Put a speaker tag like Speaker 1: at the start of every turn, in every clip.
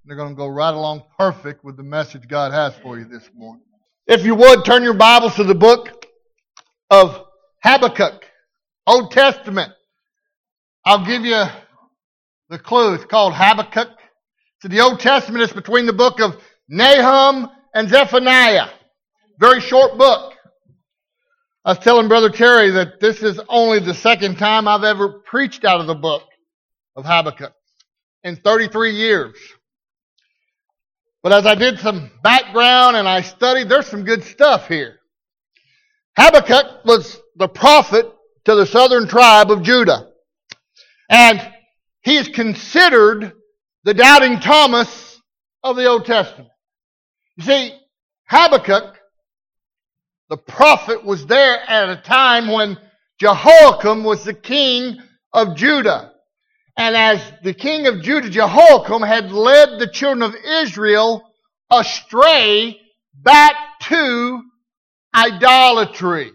Speaker 1: They're going to go right along perfect with the message God has for you this morning. If you would, turn your Bibles to the book of Habakkuk, Old Testament. I'll give you the clue. It's called Habakkuk. So the Old Testament is between the book of Nahum and Zephaniah. Very short book. I was telling Brother Terry that this is only the second time I've ever preached out of the book of Habakkuk in 33 years. But as I did some background and I studied, there's some good stuff here. Habakkuk was the prophet to the southern tribe of Judah. And he is considered the doubting Thomas of the Old Testament. You see, Habakkuk, the prophet, was there at a time when Jehoiakim was the king of Judah. And as the king of Judah, Jehoiakim had led the children of Israel astray back to idolatry.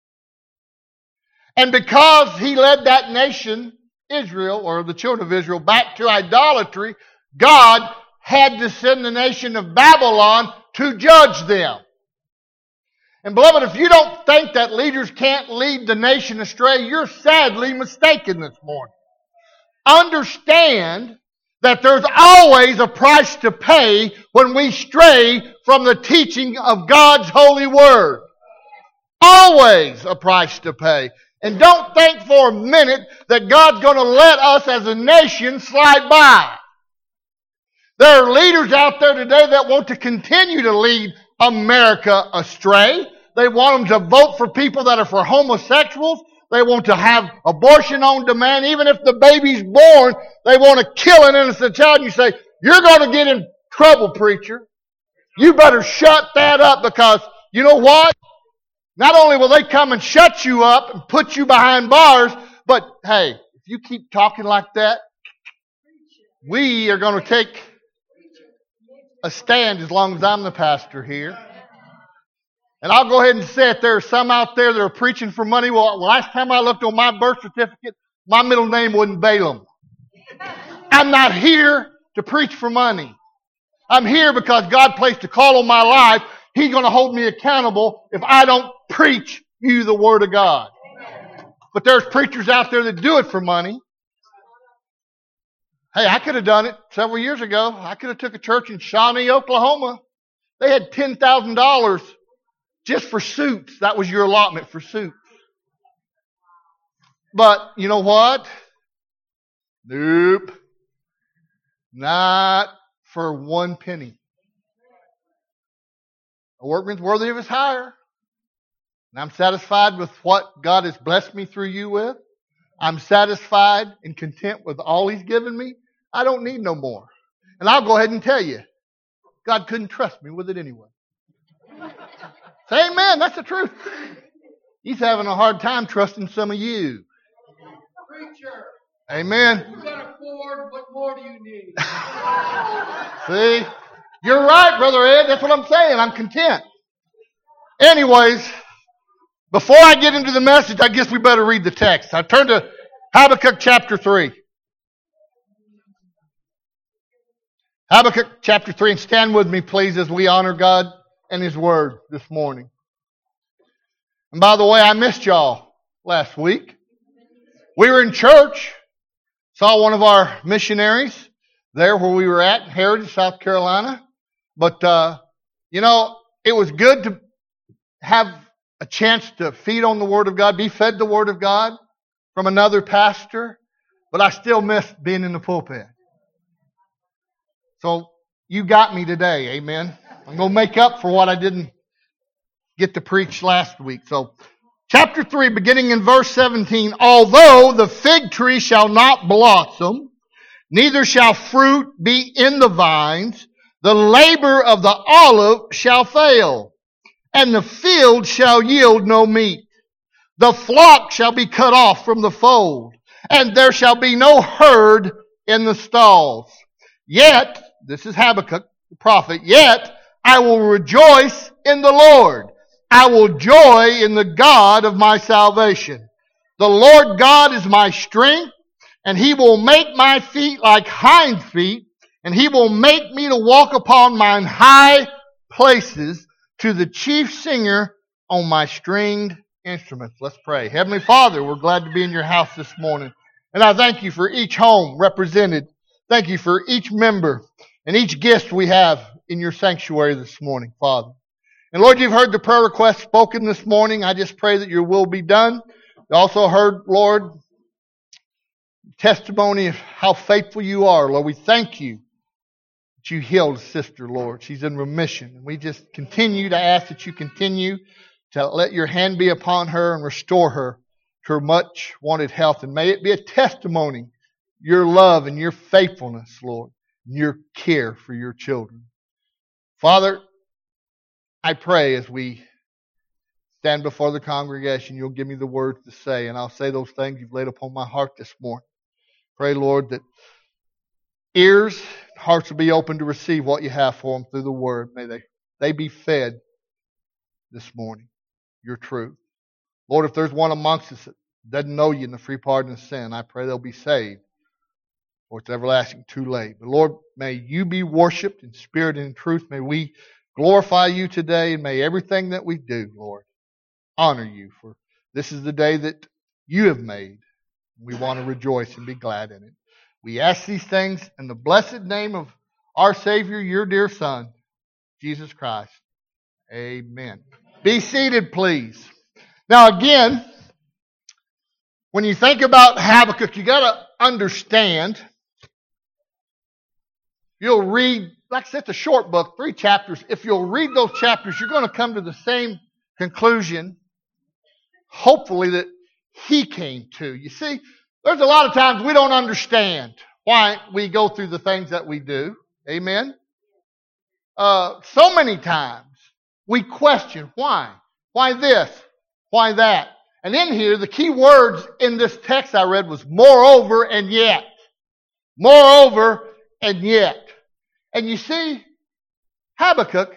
Speaker 1: And because he led that nation, Israel, or the children of Israel, back to idolatry, God had to send the nation of Babylon to judge them. And beloved, if you don't think that leaders can't lead the nation astray, you're sadly mistaken this morning. Understand that there's always a price to pay when we stray from the teaching of God's holy word. Always a price to pay. And don't think for a minute that God's going to let us as a nation slide by. There are leaders out there today that want to continue to lead America astray. They want them to vote for people that are for homosexuals. They want to have abortion on demand. Even if the baby's born, they want to kill an innocent child. And you say, you're going to get in trouble, preacher. You better shut that up, because you know what? Not only will they come and shut you up and put you behind bars, but hey, if you keep talking like that, we are going to take a stand as long as I'm the pastor here. And I'll go ahead and say it. There are some out there that are preaching for money. Well, last time I looked on my birth certificate, my middle name wasn't Balaam. I'm not here to preach for money. I'm here because God placed a call on my life. He's going to hold me accountable if I don't preach you the Word of God. But there's preachers out there that do it for money. Hey, I could have done it several years ago. I could have took a church in Shawnee, Oklahoma. They had $10,000 just for suits. That was your allotment for suits. But you know what? Nope. Not for one penny. A workman's worthy of his hire. And I'm satisfied with what God has blessed me through you with. I'm satisfied and content with all He's given me. I don't need no more. And I'll go ahead and tell you, God couldn't trust me with it anyway. Say amen, that's the truth. He's having a hard time trusting some of you.
Speaker 2: Preacher.
Speaker 1: Amen.
Speaker 2: You got a Ford, what more do you need?
Speaker 1: See? You're right, Brother Ed. That's what I'm saying. I'm content. Anyways, before I get into the message, I guess we better read the text. I turn to Habakkuk chapter 3. Habakkuk chapter 3. And stand with me, please, as we honor God and His Word this morning. And by the way, I missed y'all last week. We were in church. Saw one of our missionaries there where we were at in Heritage, South Carolina. But, it was good to have a chance to feed on the Word of God, be fed the Word of God from another pastor. But I still miss being in the pulpit. So you got me today, amen. I'm going to make up for what I didn't get to preach last week. So, chapter 3, beginning in verse 17. Although the fig tree shall not blossom, neither shall fruit be in the vines, the labor of the olive shall fail, and the field shall yield no meat. The flock shall be cut off from the fold, and there shall be no herd in the stalls. Yet, this is Habakkuk, the prophet, yet I will rejoice in the Lord. I will joy in the God of my salvation. The Lord God is my strength, and He will make my feet like hinds feet, and he will make me to walk upon mine high places, to the chief singer on my stringed instruments. Let's pray. Heavenly Father, we're glad to be in your house this morning. And I thank you for each home represented. Thank you for each member and each guest we have in your sanctuary this morning, Father. And Lord, you've heard the prayer requests spoken this morning. I just pray that your will be done. You also heard, Lord, testimony of how faithful you are. Lord, we thank you that you healed sister, Lord. She's in remission. And we just continue to ask that you continue to let your hand be upon her and restore her to her much wanted health. And may it be a testimony, your love and your faithfulness, Lord, and your care for your children. Father, I pray as we stand before the congregation, you'll give me the words to say, and I'll say those things you've laid upon my heart this morning. Pray, Lord, that ears, hearts will be open to receive what you have for them through the word. May they be fed this morning, your truth. Lord, if there's one amongst us that doesn't know you in the free pardon of sin, I pray they'll be saved, or it's everlasting too late. But Lord, may you be worshipped in spirit and in truth. May we glorify you today, and may everything that we do, Lord, honor you. For this is the day that you have made. We want to rejoice and be glad in it. We ask these things in the blessed name of our Savior, your dear Son, Jesus Christ. Amen. Be seated, please. Now again, when you think about Habakkuk, you got to understand, you'll read, like I said, it's a short book, 3 chapters. If you'll read those chapters, you're going to come to the same conclusion, hopefully, that he came to. You see, there's a lot of times we don't understand why we go through the things that we do. Amen? So many times we question why. Why this? Why that? And in here, the key words in this text I read was moreover and yet. Moreover and yet. And you see, Habakkuk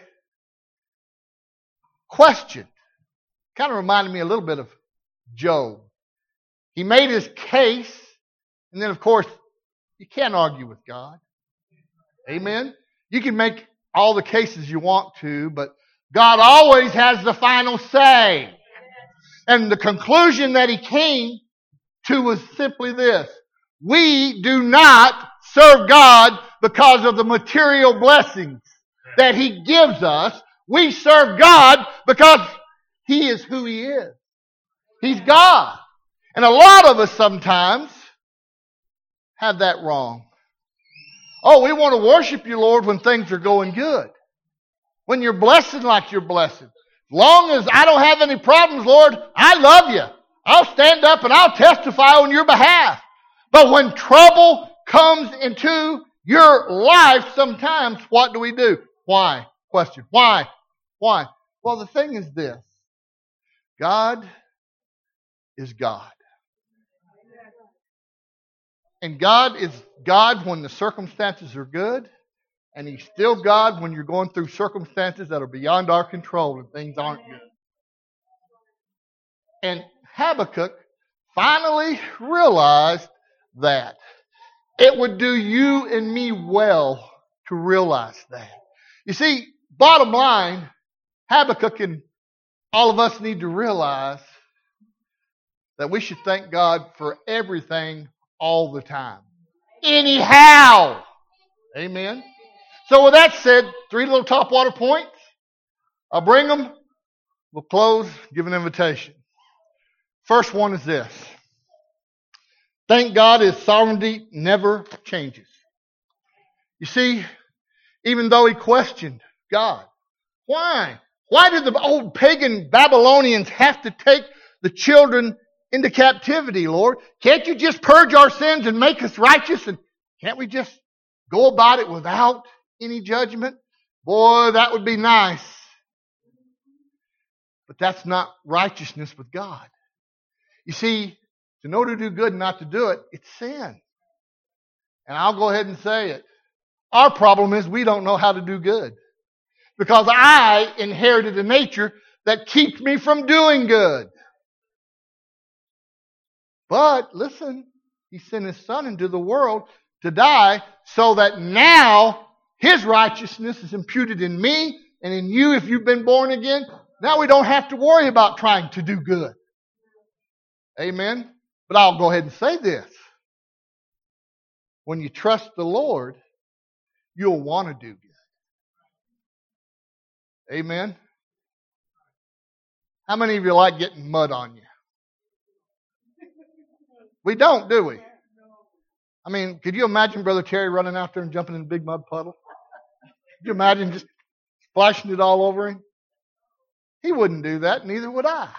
Speaker 1: questioned. Kind of reminded me a little bit of Job. He made his case, and then of course, you can't argue with God. Amen? You can make all the cases you want to, but God always has the final say. And the conclusion that he came to was simply this. We do not serve God because of the material blessings that he gives us. We serve God because he is who he is. He's God. And a lot of us sometimes have that wrong. Oh, we want to worship you, Lord, when things are going good. When you're blessing like you're blessing. As long as I don't have any problems, Lord, I love you. I'll stand up and I'll testify on your behalf. But when trouble comes into your life, sometimes what do? Why? Question. Why? Why? Well, the thing is this. God is God. And God is God when the circumstances are good. And he's still God when you're going through circumstances that are beyond our control and things aren't good. And Habakkuk finally realized that. It would do you and me well to realize that. You see, bottom line, Habakkuk and all of us need to realize that we should thank God for everything all the time. Anyhow. Amen. So with that said, 3 little top water points. I'll bring them. We'll close, give an invitation. First one is this. Thank God his sovereignty never changes. You see, even though he questioned God, why? Why did the old pagan Babylonians have to take the children into captivity, Lord? Can't you just purge our sins and make us righteous? And can't we just go about it without any judgment? Boy, that would be nice. But that's not righteousness with God. You see, to know to do good and not to do it, it's sin. And I'll go ahead and say it. Our problem is we don't know how to do good. Because I inherited a nature that keeps me from doing good. But listen, he sent his son into the world to die so that now His righteousness is imputed in me and in you if you've been born again. Now we don't have to worry about trying to do good. Amen? But I'll go ahead and say this. When you trust the Lord, you'll want to do good. Amen? How many of you like getting mud on you? We don't, do we? I mean, could you imagine Brother Terry running out there and jumping in a big mud puddle? Could you imagine just splashing it all over him? He wouldn't do that, neither would I.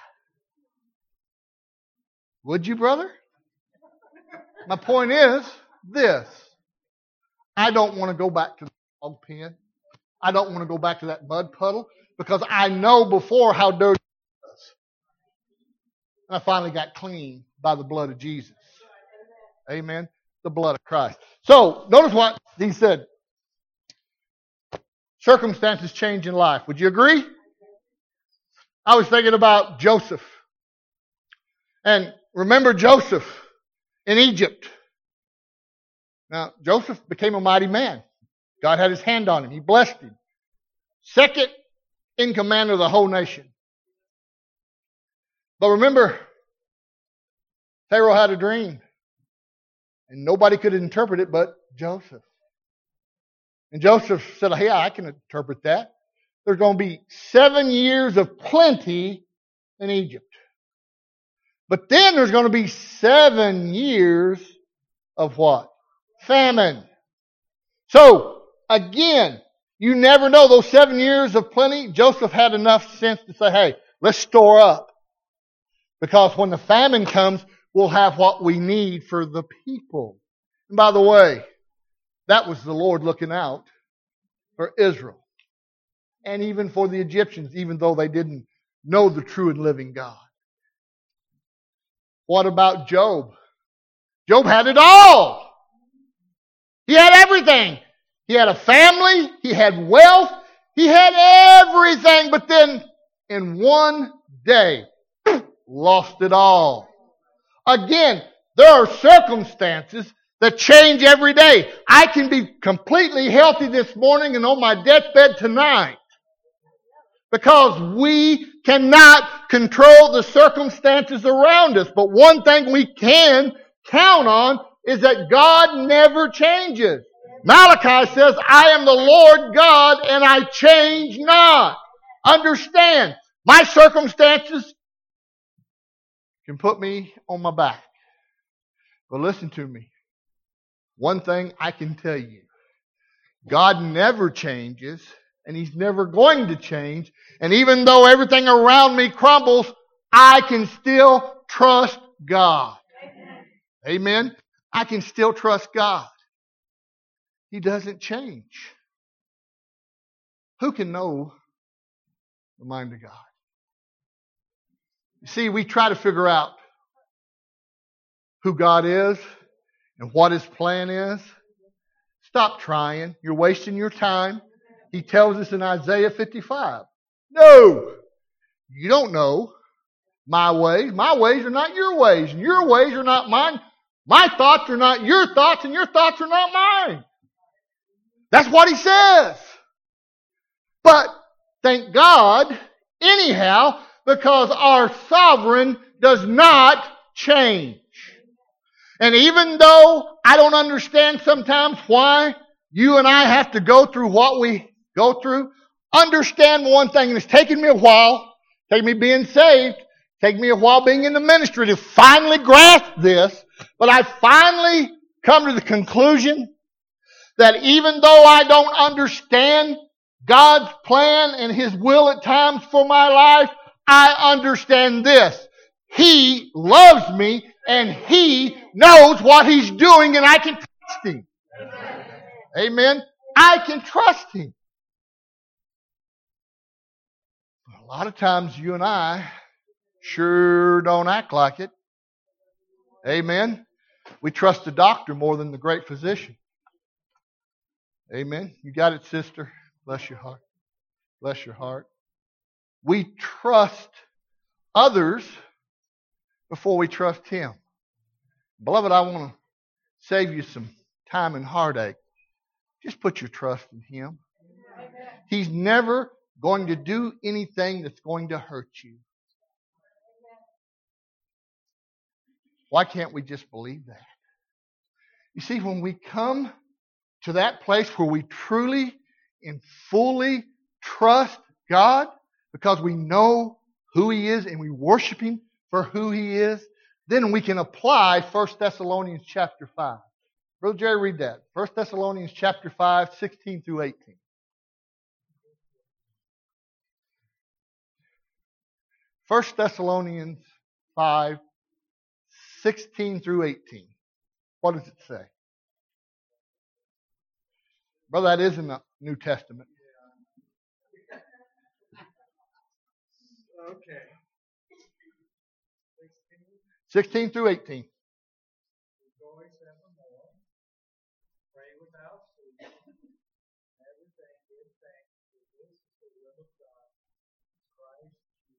Speaker 1: Would you, brother? My point is this. I don't want to go back to the dog pen. I don't want to go back to that mud puddle because I know before how dirty it was. And I finally got clean by the blood of Jesus. Amen. The blood of Christ. So, notice what he said. Circumstances change in life. Would you agree? I was thinking about Joseph. And remember Joseph in Egypt. Now, Joseph became a mighty man. God had His hand on him. He blessed him. Second in command of the whole nation. But remember, Pharaoh had a dream. And nobody could interpret it but Joseph. And Joseph said, "Yeah, I can interpret that. There's going to be 7 years of plenty in Egypt. But then there's going to be 7 years of what? Famine." So, again, you never know. Those 7 years of plenty, Joseph had enough sense to say, hey, let's store up. Because when the famine comes, we'll have what we need for the people. And by the way, that was the Lord looking out for Israel. And even for the Egyptians, even though they didn't know the true and living God. What about Job? Job had it all. He had everything. He had a family. He had wealth. He had everything. But then, in one day, lost it all. Again, there are circumstances that change every day. I can be completely healthy this morning and on my deathbed tonight. Because we cannot control the circumstances around us. But one thing we can count on is that God never changes. Malachi says, I am the Lord God and I change not. Understand, my circumstances can put me on my back. But listen to me. One thing I can tell you. God never changes. And He's never going to change. And even though everything around me crumbles, I can still trust God. Amen? I can still trust God. He doesn't change. Who can know the mind of God? You see, we try to figure out who God is and what His plan is. Stop trying. You're wasting your time. He tells us in Isaiah 55, no, you don't know my ways. My ways are not your ways, and your ways are not mine. My thoughts are not your thoughts, and your thoughts are not mine. That's what He says. But thank God, anyhow, because our sovereign does not change. And even though I don't understand sometimes why you and I have to go through what we go through, understand one thing, and it's taken me a while, taken me being saved, taken me a while being in the ministry to finally grasp this, but I finally come to the conclusion that even though I don't understand God's plan and His will at times for my life, I understand this. He loves me and He knows what He's doing and I can trust Him. Amen. I can trust Him. A lot of times you and I sure don't act like it. Amen. We trust the doctor more than the great physician. Amen. You got it, sister. Bless your heart. Bless your heart. We trust others before we trust Him. Beloved, I want to save you some time and heartache, just put your trust in Him. He's never going to do anything that's going to hurt you. Why can't we just believe that? You see, when we come to that place where we truly and fully trust God because we know who He is and we worship Him for who He is, then we can apply 1 Thessalonians chapter 5. Brother Jerry, read that. 1 Thessalonians chapter 5, 16 through 18. 1 Thessalonians 5, 16 through 18. What does it say? Brother, that is in the New Testament.
Speaker 2: Okay.
Speaker 1: 16 through 18.
Speaker 2: Rejoice evermore. Pray without ceasing. Everything give thanks, for this is the will of God. Christ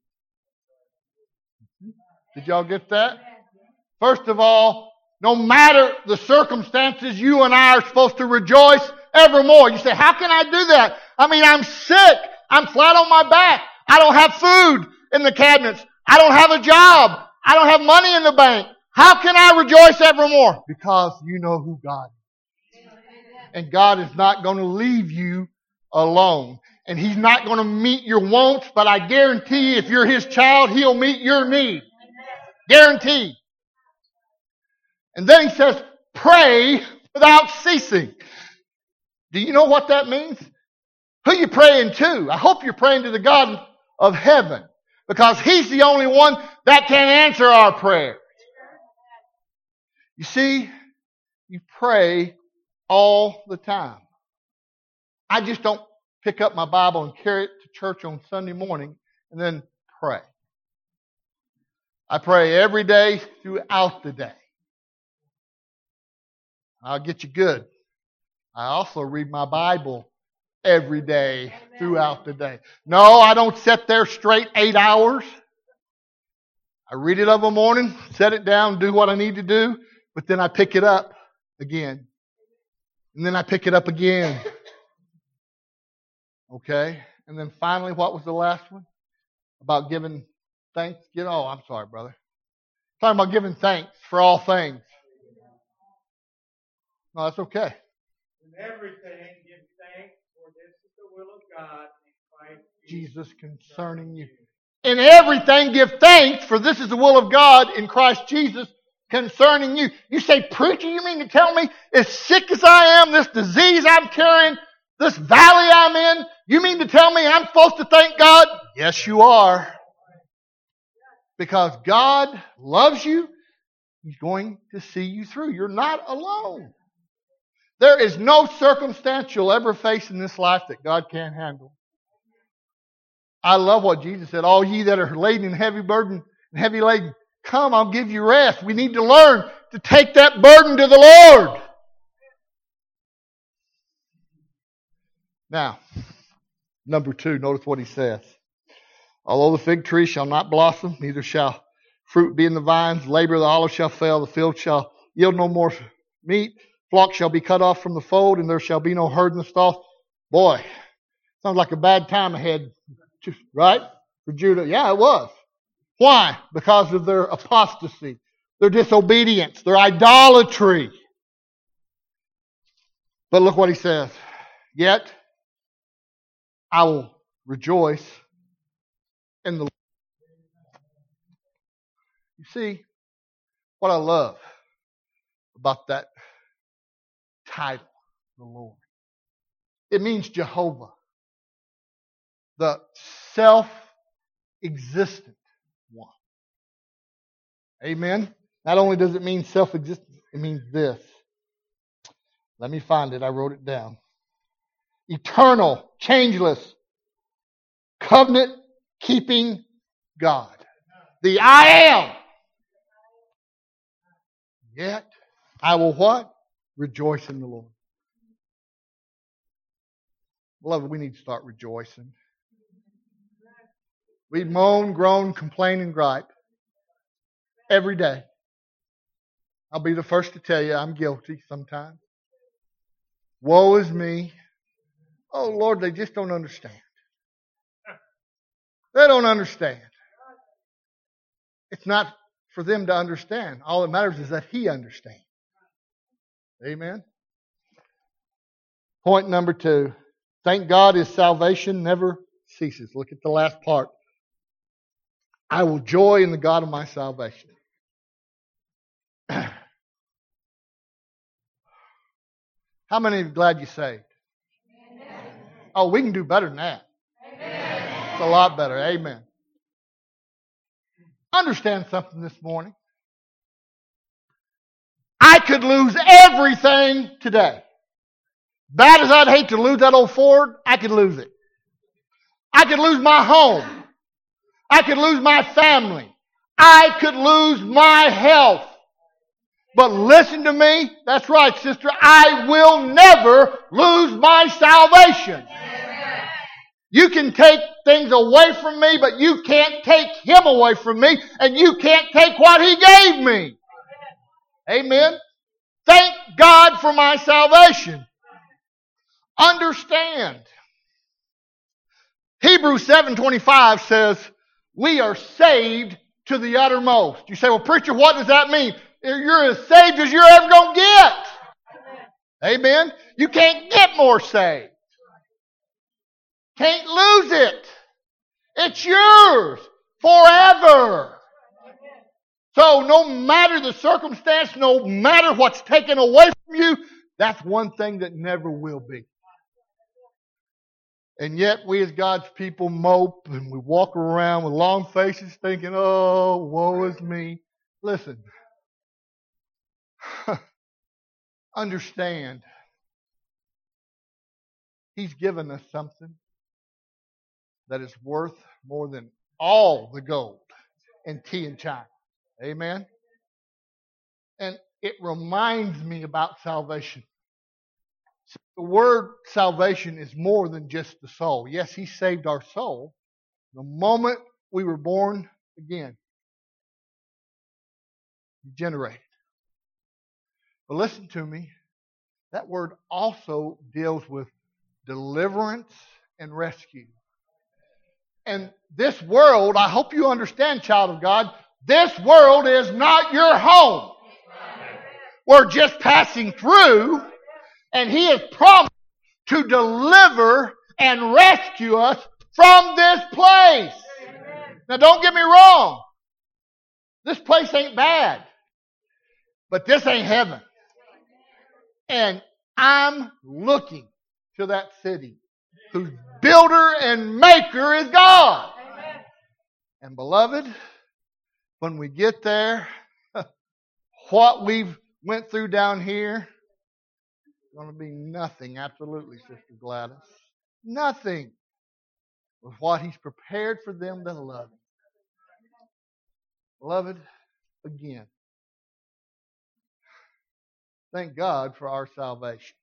Speaker 2: Jesus.
Speaker 1: Did y'all get that? First of all, no matter the circumstances, you and I are supposed to rejoice evermore. You say, how can I do that? I mean, I'm sick. I'm flat on my back. I don't have food in the cabinets. I don't have a job. I don't have money in the bank. How can I rejoice evermore? Because you know who God is. And God is not going to leave you alone. And He's not going to meet your wants, but I guarantee if you're His child, He'll meet your need. Guaranteed. And then He says, pray without ceasing. Do you know what that means? Who are you praying to? I hope you're praying to the God of heaven. Because He's the only one that can answer our prayer. You see, you pray all the time. I just don't pick up my Bible and carry it to church on Sunday morning and then pray. I pray every day throughout the day. I'll get you good. I also read my Bible every day throughout the day. No, I don't sit there straight 8 hours. I read it of a morning, set it down, do what I need to do, but then I pick it up again. And then I pick it up again. Okay? And then finally, what was the last one? About giving thanks. Oh, I'm sorry, brother. Talking about giving thanks for all things. No, that's okay.
Speaker 2: In everything, give thanks, for this is the will of God in Christ
Speaker 1: Jesus concerning you. In everything, give thanks, for this is the will of God in Christ Jesus concerning you. You say, preacher, you mean to tell me, as sick as I am, this disease I'm carrying, this valley I'm in, you mean to tell me I'm supposed to thank God? Yes, you are. Because God loves you, He's going to see you through. You're not alone. There is no circumstance you'll ever face in this life that God can't handle. I love what Jesus said. All ye that are laden and heavy burden and heavy laden, come, I'll give you rest. We need to learn to take that burden to the Lord. Now, number 2, notice what He says. Although the fig tree shall not blossom, neither shall fruit be in the vines, labor of the olive shall fail, the field shall yield no more meat, flock shall be cut off from the fold, and there shall be no herd in the stalls. Boy, sounds like a bad time ahead, right? For Judah. Yeah, it was. Why? Because of their apostasy, their disobedience, their idolatry. But look what He says. Yet I will rejoice in the Lord. You see, what I love about that title, the Lord. It means Jehovah, the self-existent one. Amen? Not only does it mean self-existent, it means this. Let me find it. I wrote it down. Eternal, changeless, covenant-keeping God. The I am. Yet, I will what? Rejoice in the Lord. Beloved, we need to start rejoicing. We moan, groan, complain, and gripe every day. I'll be the first to tell you I'm guilty sometimes. Woe is me. Oh, Lord, they just don't understand. They don't understand. It's not for them to understand. All that matters is that He understands. Amen. Point number 2. Thank God His salvation never ceases. Look at the last part. I will joy in the God of my salvation. How many are glad you're saved? Amen. Oh, we can do better than that. Amen. It's a lot better. Amen. Understand something this morning. I could lose everything today. Bad as I'd hate to lose that old Ford, I could lose it. I could lose my home. I could lose my family. I could lose my health. But listen to me. That's right, sister. I will never lose my salvation. Amen. You can take things away from me, but you can't take Him away from me, and you can't take what He gave me. Amen. Thank God for my salvation. Understand. Hebrews 7:25 says, we are saved to the uttermost. You say, well, preacher, what does that mean? You're as saved as you're ever going to get. Amen. You can't get more saved. Can't lose it. It's yours forever. So no matter the circumstance, no matter what's taken away from you, that's one thing that never will be. And yet we as God's people mope and we walk around with long faces thinking, oh, woe is me. Listen. Understand. He's given us something that is worth more than all the gold and tea in China. Amen? And it reminds me about salvation. The word salvation is more than just the soul. Yes, He saved our soul the moment we were born again. Regenerated. But listen to me. That word also deals with deliverance and rescue. And this world, I hope you understand, child of God, this world is not your home. We're just passing through, and He has promised to deliver and rescue us from this place. Now don't get me wrong. This place ain't bad. But this ain't heaven. And I'm looking to that city whose builder and maker is God. And beloved, when we get there, what we've went through down here is going to be nothing, absolutely, Sister Gladys. Nothing with what He's prepared for them that love Him. Beloved, again, thank God for our salvation.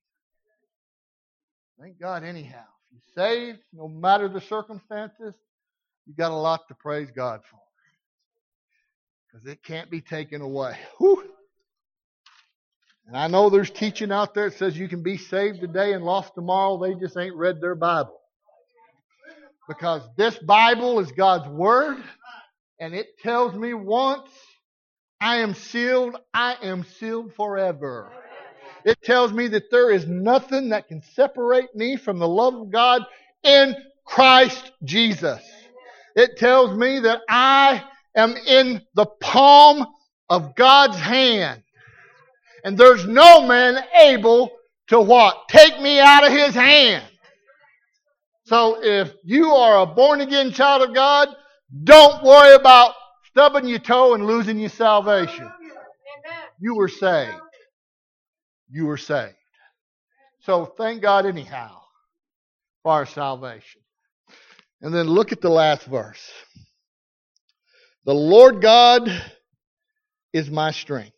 Speaker 1: Thank God anyhow. If you're saved, no matter the circumstances, you've got a lot to praise God for. Because it can't be taken away. Whew. And I know there's teaching out there that says you can be saved today and lost tomorrow. They just ain't read their Bible. Because this Bible is God's Word. And it tells me once I am sealed forever. It tells me that there is nothing that can separate me from the love of God in Christ Jesus. It tells me that I am in the palm of God's hand. And there's no man able to what? Take me out of His hand. So if you are a born again child of God, don't worry about stubbing your toe and losing your salvation. You were saved. You were saved. So thank God anyhow for our salvation. And then look at the last verse. The Lord God is my strength.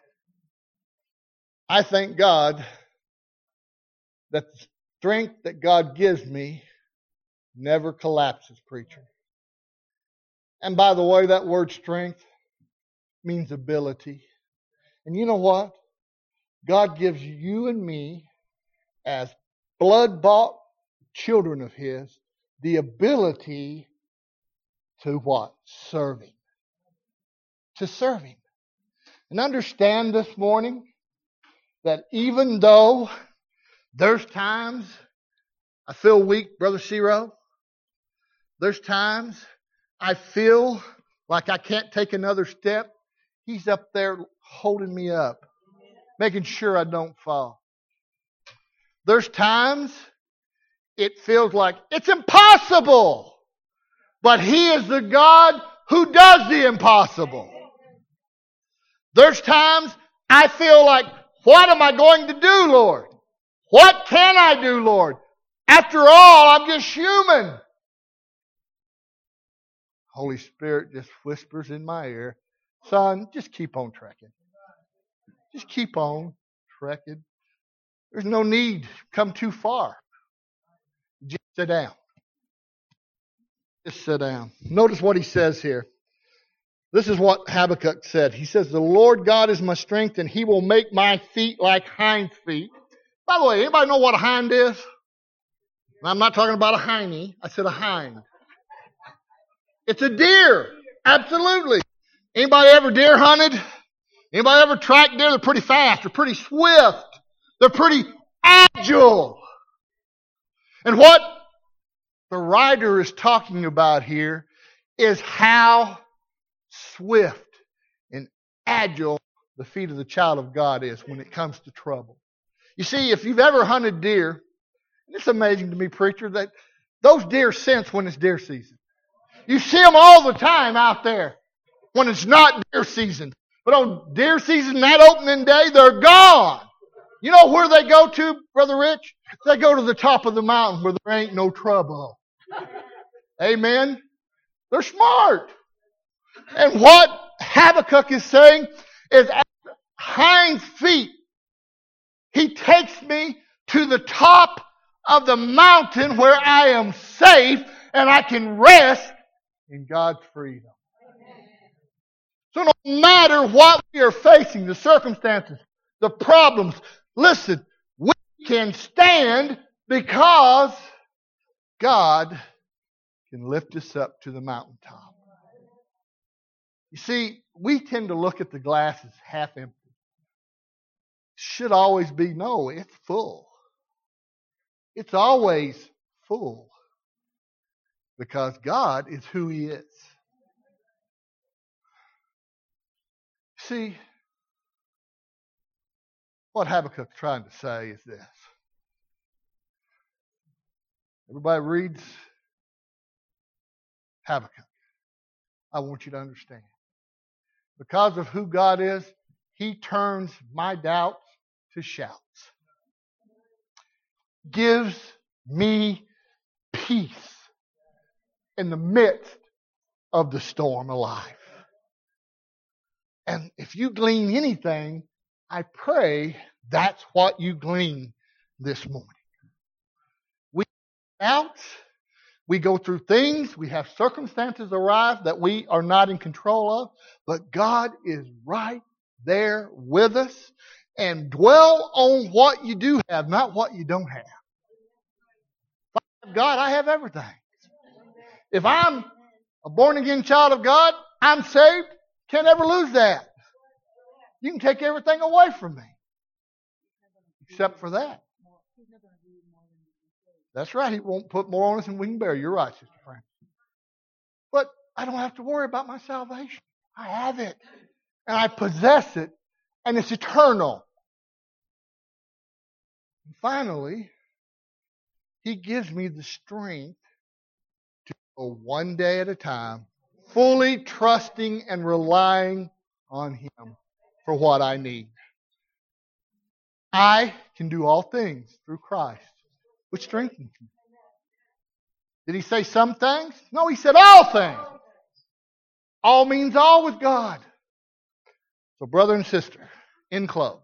Speaker 1: I thank God that the strength that God gives me never collapses, preacher. And by the way, that word strength means ability. And you know what? God gives you and me as blood-bought children of His, the ability to what? Serve Him. To serve Him. And understand this morning that even though there's times I feel weak, Brother Shiro, there's times I feel like I can't take another step, He's up there holding me up, making sure I don't fall. There's times it feels like it's impossible, but He is the God who does the impossible. There's times I feel like, what am I going to do, Lord? What can I do, Lord? After all, I'm just human. Holy Spirit just whispers in my ear, son, just keep on trekking. Just keep on trekking. There's no need to come too far. Just sit down. Just sit down. Notice what he says here. This is what Habakkuk said. He says, the Lord God is my strength, and He will make my feet like hinds' feet. By the way, anybody know what a hind is? I'm not talking about a hiney. I said a hind. It's a deer. Absolutely. Anybody ever deer hunted? Anybody ever tracked deer? They're pretty fast. They're pretty swift. They're pretty agile. And what the writer is talking about here is how swift and agile the feet of the child of God is when it comes to trouble. You see, if you've ever hunted deer, it's amazing to me, preacher, that those deer sense when it's deer season. You see them all the time out there when it's not deer season. But on deer season, that opening day, they're gone. You know where they go to, Brother Rich? They go to the top of the mountain where there ain't no trouble. Amen? They're smart. And what Habakkuk is saying is at hinds' feet, He takes me to the top of the mountain where I am safe and I can rest in God's freedom. So no matter what we are facing, the circumstances, the problems, listen, we can stand because God can lift us up to the mountaintop. You see, we tend to look at the glass as half empty. Should always be, no, it's full. It's always full. Because God is who He is. See, what Habakkuk's trying to say is this. Everybody reads Habakkuk. I want you to understand. Because of who God is, He turns my doubts to shouts. Gives me peace in the midst of the storm of life. And if you glean anything, I pray that's what you glean this morning. We out, we go through things, we have circumstances arise that we are not in control of, but God is right there with us. And dwell on what you do have, not what you don't have. If I have God, I have everything. If I'm a born-again child of God, I'm saved, can't ever lose that. You can take everything away from me. Except for that. That's right. He won't put more on us than we can bear. You're right, Sister Frank. But I don't have to worry about my salvation. I have it. And I possess it. And it's eternal. And finally, He gives me the strength to go one day at a time, fully trusting and relying on Him for what I need. I can do all things through Christ, which strengthens me. Did He say some things? No, He said all things. All means all with God. So, brother and sister, in close,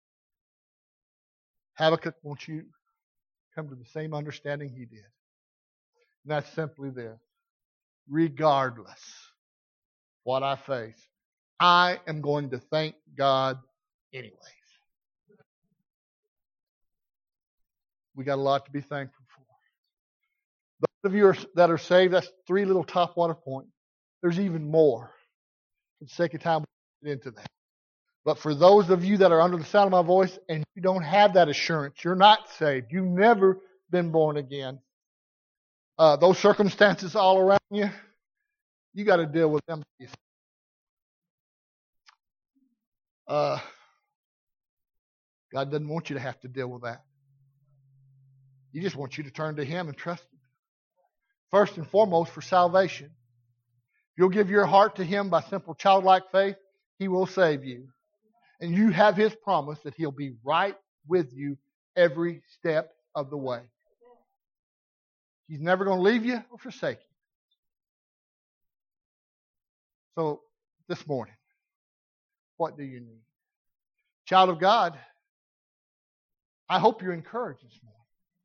Speaker 1: Habakkuk wants you to come to the same understanding he did. And that's simply this. Regardless what I face, I am going to thank God anyways. We got a lot to be thankful for. Those of you that are saved, that's 3 little top water points. There's even more. For the sake of time, we'll get into that. But for those of you that are under the sound of my voice and you don't have that assurance, you're not saved, you've never been born again, those circumstances all around you, you got to deal with them. God doesn't want you to have to deal with that. He just wants you to turn to Him and trust Him. First and foremost, for salvation. If you'll give your heart to Him by simple childlike faith, He will save you. And you have His promise that He'll be right with you every step of the way. He's never going to leave you or forsake you. So, this morning, what do you need? Child of God, I hope you're encouraged this morning.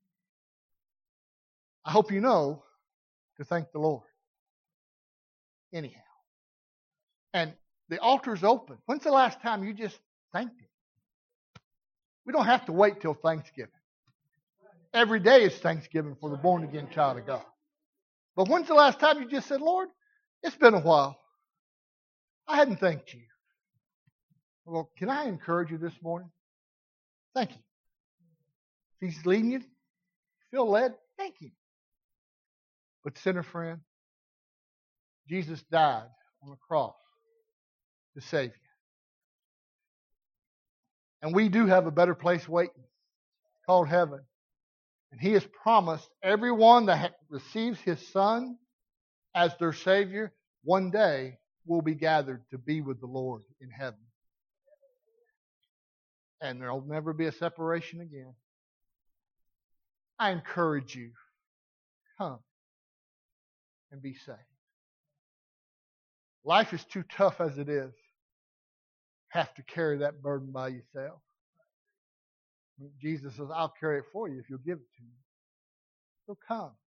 Speaker 1: I hope you know to thank the Lord. Anyhow. And the altar's open. When's the last time you just thanked Him? We don't have to wait till Thanksgiving. Every day is Thanksgiving for the born-again child of God. But when's the last time you just said, Lord, it's been a while. I hadn't thanked you. Well, can I encourage you this morning? Thank you. If He's leading you, feel led, thank Him. But sinner friend, Jesus died on the cross to save you. And we do have a better place waiting, called heaven. And He has promised everyone that receives His Son as their Savior, one day will be gathered to be with the Lord in heaven. And there will never be a separation again. I encourage you, come and be saved. Life is too tough as it is. Have to carry that burden by yourself. Jesus says, I'll carry it for you if you'll give it to me. So come.